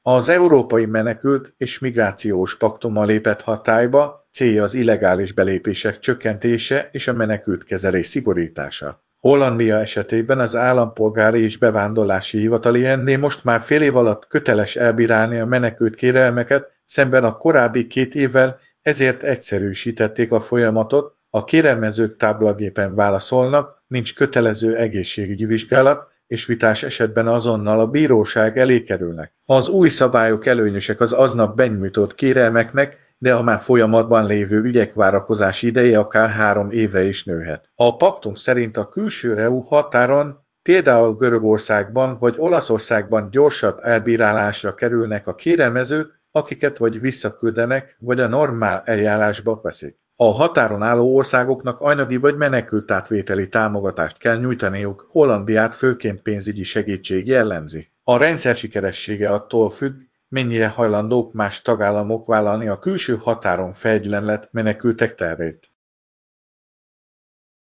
Az Európai Menekült és Migrációs Paktummal lépett hatályba, célja az illegális belépések csökkentése és a menekültkezelés szigorítása. Hollandia esetében az Állampolgári és Bevándorlási Hivatal ilyenné most már fél év alatt köteles elbírálni a menekült kérelmeket, szemben a korábbi 2 évvel, ezért egyszerűsítették a folyamatot, a kérelmezők táblagépen válaszolnak, nincs kötelező egészségügyi vizsgálat, és vitás esetben azonnal a bíróság elé kerülnek. Az új szabályok előnyösek az aznap benyújtott kérelmeknek, de a már folyamatban lévő ügyek várakozási ideje akár 3 évre is nőhet. A paktum szerint a külső EU határon, például Görögországban vagy Olaszországban gyorsabb elbírálásra kerülnek a kérelmezők, akiket vagy visszaküldenek, vagy a normál eljárásba veszik. A határon álló országoknak anyagi vagy menekültátvételi támogatást kell nyújtaniuk, Hollandiát főként pénzügyi segítség jellemzi. A rendszer sikeressége attól függ, mennyire hajlandók más tagállamok vállalni a külső határon felgyülemlett menekültek terhét.